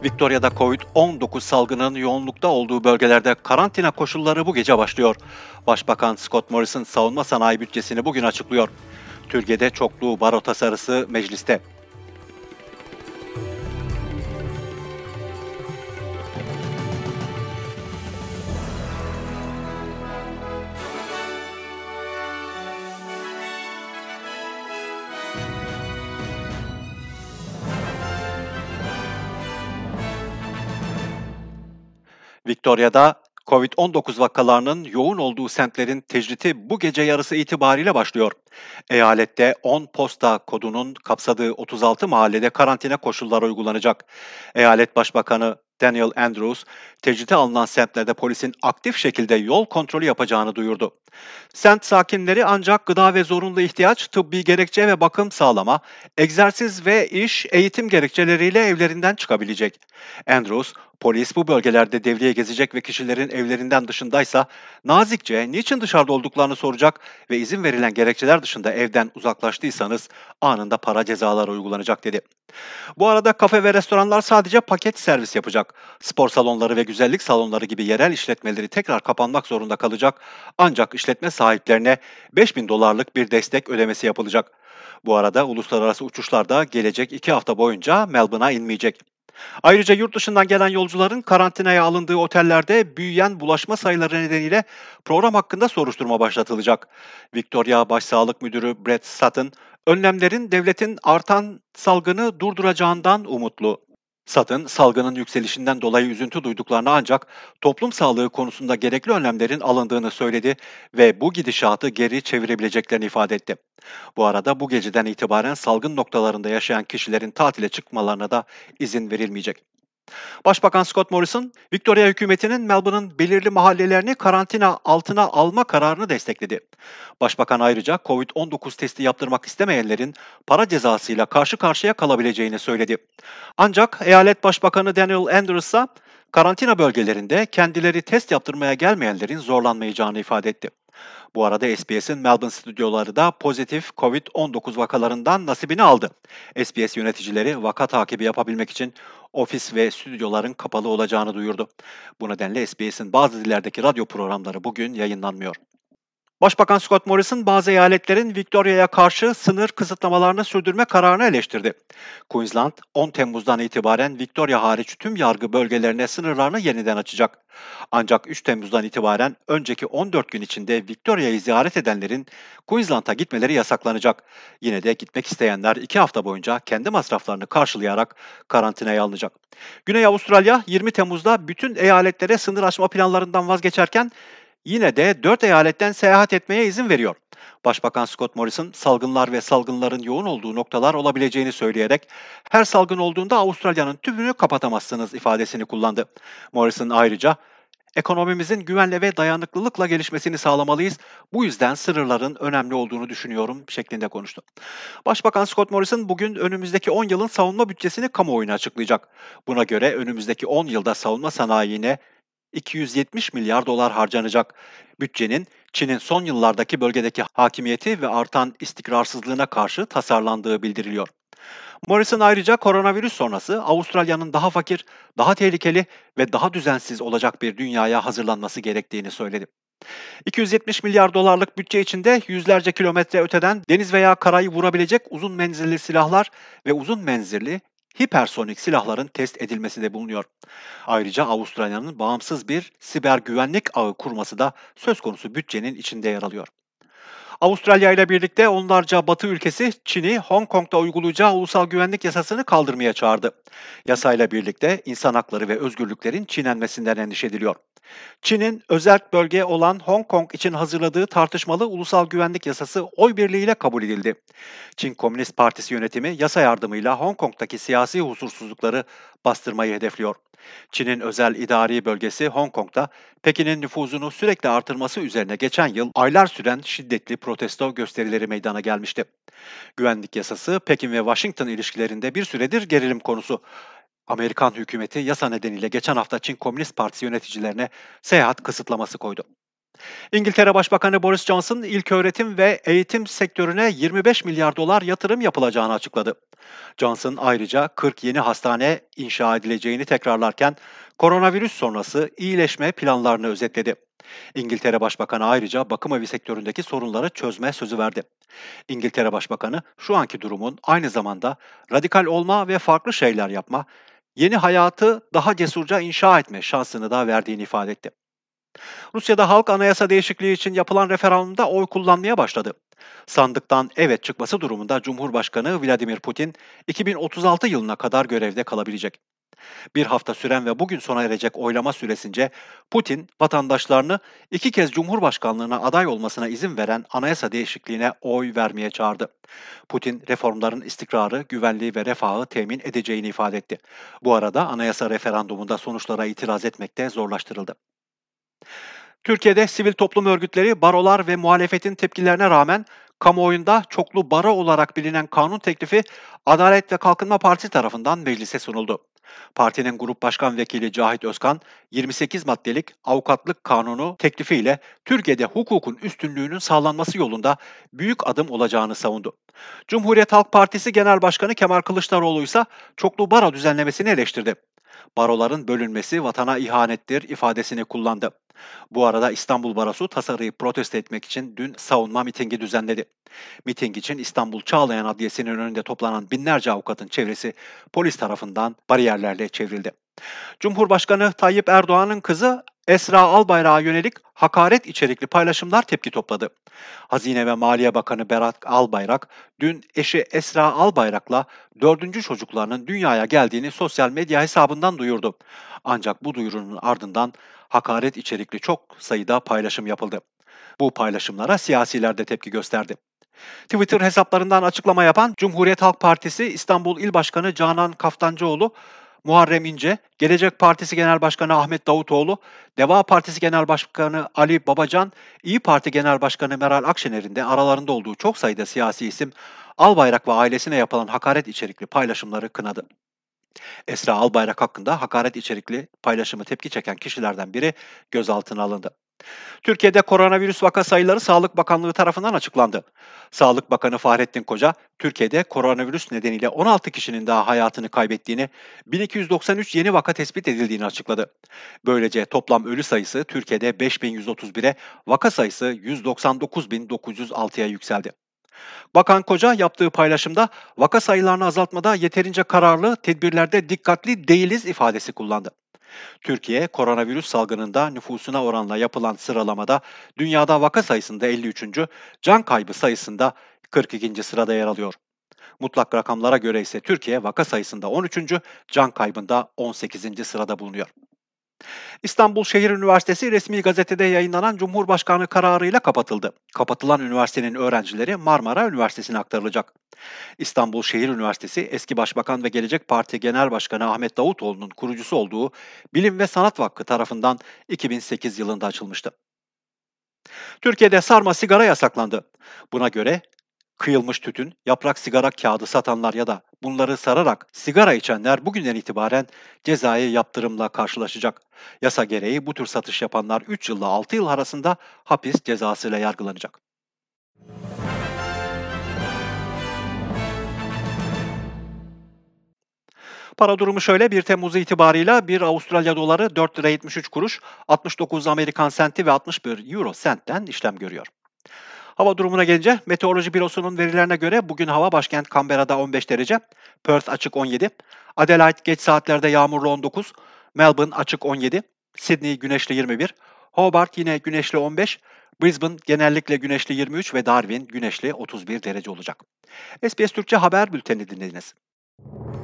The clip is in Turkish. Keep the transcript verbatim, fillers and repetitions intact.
Victoria'da covid on dokuz salgının yoğunlukta olduğu bölgelerde karantina koşulları bu gece başlıyor. Başbakan Scott Morrison savunma sanayi bütçesini bugün açıklıyor. Türkiye'de çoklu baro tasarısı mecliste. Victoria'da covid on dokuz vakalarının yoğun olduğu semtlerin tecriti bu gece yarısı itibariyle başlıyor. Eyalette on posta kodunun kapsadığı otuz altı mahallede karantina koşulları uygulanacak. Eyalet Başbakanı Daniel Andrews, tecrite alınan semtlerde polisin aktif şekilde yol kontrolü yapacağını duyurdu. Semt sakinleri ancak gıda ve zorunlu ihtiyaç, tıbbi gerekçe ve bakım sağlama, egzersiz ve iş, eğitim gerekçeleriyle evlerinden çıkabilecek. Andrews, polis bu bölgelerde devriye gezecek ve kişilerin evlerinden dışındaysa nazikçe niçin dışarıda olduklarını soracak ve izin verilen gerekçeler dışında evden uzaklaştıysanız anında para cezaları uygulanacak dedi. Bu arada kafe ve restoranlar sadece paket servis yapacak. Spor salonları ve güzellik salonları gibi yerel işletmeleri tekrar kapanmak zorunda kalacak. Ancak işletme sahiplerine beş bin dolarlık bir destek ödemesi yapılacak. Bu arada uluslararası uçuşlar da gelecek iki hafta boyunca Melbourne'a inmeyecek. Ayrıca yurt dışından gelen yolcuların karantinaya alındığı otellerde büyüyen bulaşma sayıları nedeniyle program hakkında soruşturma başlatılacak. Victoria Başsağlık Müdürü Brett Sutton, önlemlerin devletin artan salgını durduracağından umutlu. Sutton, salgının yükselişinden dolayı üzüntü duyduklarını ancak toplum sağlığı konusunda gerekli önlemlerin alındığını söyledi ve bu gidişatı geri çevirebileceklerini ifade etti. Bu arada bu geceden itibaren salgın noktalarında yaşayan kişilerin tatile çıkmalarına da izin verilmeyecek. Başbakan Scott Morrison, Victoria hükümetinin Melbourne'ın belirli mahallelerini karantina altına alma kararını destekledi. Başbakan ayrıca covid on dokuz testi yaptırmak istemeyenlerin para cezasıyla karşı karşıya kalabileceğini söyledi. Ancak eyalet başbakanı Daniel Andrews ise karantina bölgelerinde kendileri test yaptırmaya gelmeyenlerin zorlanmayacağını ifade etti. Bu arada S B S'in Melbourne stüdyoları da pozitif covid on dokuz vakalarından nasibini aldı. S B S yöneticileri vaka takibi yapabilmek için ofis ve stüdyoların kapalı olacağını duyurdu. Bu nedenle S B S'in bazı dillerdeki radyo programları bugün yayınlanmıyor. Başbakan Scott Morrison bazı eyaletlerin Victoria'ya karşı sınır kısıtlamalarını sürdürme kararını eleştirdi. Queensland, on Temmuz'dan itibaren Victoria hariç tüm yargı bölgelerine sınırlarını yeniden açacak. Ancak üç Temmuz'dan itibaren önceki on dört gün içinde Victoria'yı ziyaret edenlerin Queensland'a gitmeleri yasaklanacak. Yine de gitmek isteyenler iki hafta boyunca kendi masraflarını karşılayarak karantinaya alınacak. Güney Avustralya yirmi Temmuz'da bütün eyaletlere sınır açma planlarından vazgeçerken yine de dört eyaletten seyahat etmeye izin veriyor. Başbakan Scott Morrison, salgınlar ve salgınların yoğun olduğu noktalar olabileceğini söyleyerek, her salgın olduğunda Avustralya'nın tümünü kapatamazsınız ifadesini kullandı. Morrison ayrıca, ekonomimizin güvenle ve dayanıklılıkla gelişmesini sağlamalıyız. Bu yüzden sınırların önemli olduğunu düşünüyorum şeklinde konuştu. Başbakan Scott Morrison bugün önümüzdeki on yılın savunma bütçesini kamuoyuna açıklayacak. Buna göre önümüzdeki on yılda savunma sanayine iki yüz yetmiş milyar dolar harcanacak. Bütçenin Çin'in son yıllardaki bölgedeki hakimiyeti ve artan istikrarsızlığına karşı tasarlandığı bildiriliyor. Morrison ayrıca koronavirüs sonrası Avustralya'nın daha fakir, daha tehlikeli ve daha düzensiz olacak bir dünyaya hazırlanması gerektiğini söyledi. iki yüz yetmiş milyar dolarlık bütçe içinde yüzlerce kilometre öteden deniz veya karayı vurabilecek uzun menzilli silahlar ve uzun menzilli hipersonik silahların test edilmesi de bulunuyor. Ayrıca Avustralya'nın bağımsız bir siber güvenlik ağı kurması da söz konusu bütçenin içinde yer alıyor. Avustralya ile birlikte onlarca Batı ülkesi Çin'i Hong Kong'da uygulayacağı ulusal güvenlik yasasını kaldırmaya çağırdı. Yasayla birlikte insan hakları ve özgürlüklerin çiğnenmesinden endişe ediliyor. Çin'in özerk bölge olan Hong Kong için hazırladığı tartışmalı ulusal güvenlik yasası oy birliğiyle kabul edildi. Çin Komünist Partisi yönetimi yasa yardımıyla Hong Kong'daki siyasi huzursuzlukları bastırmayı hedefliyor. Çin'in özel idari bölgesi Hong Kong'da Pekin'in nüfuzunu sürekli artırması üzerine geçen yıl aylar süren şiddetli protesto gösterileri meydana gelmişti. Güvenlik yasası Pekin ve Washington ilişkilerinde bir süredir gerilim konusu. Amerikan hükümeti yasa nedeniyle geçen hafta Çin Komünist Partisi yöneticilerine seyahat kısıtlaması koydu. İngiltere Başbakanı Boris Johnson, ilköğretim ve eğitim sektörüne yirmi beş milyar dolar yatırım yapılacağını açıkladı. Johnson ayrıca kırk yeni hastane inşa edileceğini tekrarlarken koronavirüs sonrası iyileşme planlarını özetledi. İngiltere Başbakanı ayrıca bakım evi sektöründeki sorunları çözme sözü verdi. İngiltere Başbakanı şu anki durumun aynı zamanda radikal olma ve farklı şeyler yapma, yeni hayatı daha cesurca inşa etme şansını da verdiğini ifade etti. Rusya'da halk anayasa değişikliği için yapılan referandumda oy kullanmaya başladı. Sandıktan evet çıkması durumunda Cumhurbaşkanı Vladimir Putin iki bin otuz altı yılına kadar görevde kalabilecek. Bir hafta süren ve bugün sona erecek oylama süresince Putin vatandaşlarını iki kez Cumhurbaşkanlığına aday olmasına izin veren anayasa değişikliğine oy vermeye çağırdı. Putin reformların istikrarı, güvenliği ve refahı temin edeceğini ifade etti. Bu arada anayasa referandumunda sonuçlara itiraz etmek de zorlaştırıldı. Türkiye'de sivil toplum örgütleri, barolar ve muhalefetin tepkilerine rağmen kamuoyunda çoklu baro olarak bilinen kanun teklifi Adalet ve Kalkınma Partisi tarafından meclise sunuldu. Partinin Grup Başkan Vekili Cahit Özkan, yirmi sekiz maddelik avukatlık kanunu teklifiyle Türkiye'de hukukun üstünlüğünün sağlanması yolunda büyük adım olacağını savundu. Cumhuriyet Halk Partisi Genel Başkanı Kemal Kılıçdaroğlu ise çoklu baro düzenlemesini eleştirdi. Baroların bölünmesi vatana ihanettir ifadesini kullandı. Bu arada İstanbul Barosu tasarıyı protesto etmek için dün savunma mitingi düzenledi. Miting için İstanbul Çağlayan Adliyesi'nin önünde toplanan binlerce avukatın çevresi polis tarafından bariyerlerle çevrildi. Cumhurbaşkanı Tayyip Erdoğan'ın kızı Esra Albayrak'a yönelik hakaret içerikli paylaşımlar tepki topladı. Hazine ve Maliye Bakanı Berat Albayrak, dün eşi Esra Albayrak'la dördüncü çocuklarının dünyaya geldiğini sosyal medya hesabından duyurdu. Ancak bu duyurunun ardından hakaret içerikli çok sayıda paylaşım yapıldı. Bu paylaşımlara siyasiler de tepki gösterdi. Twitter hesaplarından açıklama yapan Cumhuriyet Halk Partisi İstanbul İl Başkanı Canan Kaftancıoğlu, Muharrem İnce, Gelecek Partisi Genel Başkanı Ahmet Davutoğlu, Deva Partisi Genel Başkanı Ali Babacan, İyi Parti Genel Başkanı Meral Akşener'in de aralarında olduğu çok sayıda siyasi isim, Albayrak ve ailesine yapılan hakaret içerikli paylaşımları kınadı. Esra Albayrak hakkında hakaret içerikli paylaşımı tepki çeken kişilerden biri gözaltına alındı. Türkiye'de koronavirüs vaka sayıları Sağlık Bakanlığı tarafından açıklandı. Sağlık Bakanı Fahrettin Koca, Türkiye'de koronavirüs nedeniyle on altı kişinin daha hayatını kaybettiğini, bin iki yüz doksan üç yeni vaka tespit edildiğini açıkladı. Böylece toplam ölü sayısı Türkiye'de beş bin yüz otuz bire, vaka sayısı yüz doksan dokuz bin dokuz yüz altıya yükseldi. Bakan Koca yaptığı paylaşımda vaka sayılarını azaltmada yeterince kararlı, tedbirlerde dikkatli değiliz ifadesi kullandı. Türkiye, koronavirüs salgınında nüfusuna oranla yapılan sıralamada dünyada vaka sayısında elli üçüncü, can kaybı sayısında kırk ikinci sırada yer alıyor. Mutlak rakamlara göre ise Türkiye vaka sayısında on üçüncü, can kaybında on sekizinci sırada bulunuyor. İstanbul Şehir Üniversitesi resmi gazetede yayınlanan Cumhurbaşkanı kararıyla kapatıldı. Kapatılan üniversitenin öğrencileri Marmara Üniversitesi'ne aktarılacak. İstanbul Şehir Üniversitesi, eski Başbakan ve Gelecek Parti Genel Başkanı Ahmet Davutoğlu'nun kurucusu olduğu Bilim ve Sanat Vakfı tarafından iki bin sekiz yılında açılmıştı. Türkiye'de sarma sigara yasaklandı. Buna göre kıyılmış tütün, yaprak sigara kağıdı satanlar ya da bunları sararak sigara içenler bugünden itibaren cezai yaptırımla karşılaşacak. Yasa gereği bu tür satış yapanlar üç yılla altı yıl arasında hapis cezasıyla yargılanacak. Para durumu şöyle: bir Temmuz itibarıyla bir Avustralya doları dört lira yetmiş üç kuruş, altmış dokuz Amerikan senti ve altmış bir Euro sentten işlem görüyor. Hava durumuna gelince Meteoroloji Bürosu'nun verilerine göre bugün hava başkent Canberra'da on beş derece, Perth açık on yedi, Adelaide geç saatlerde yağmurlu on dokuz, Melbourne açık on yedi, Sydney güneşli yirmi bir, Hobart yine güneşli on beş, Brisbane genellikle güneşli yirmi üç ve Darwin güneşli otuz bir derece olacak. S B S Türkçe haber bülteni dinlediniz.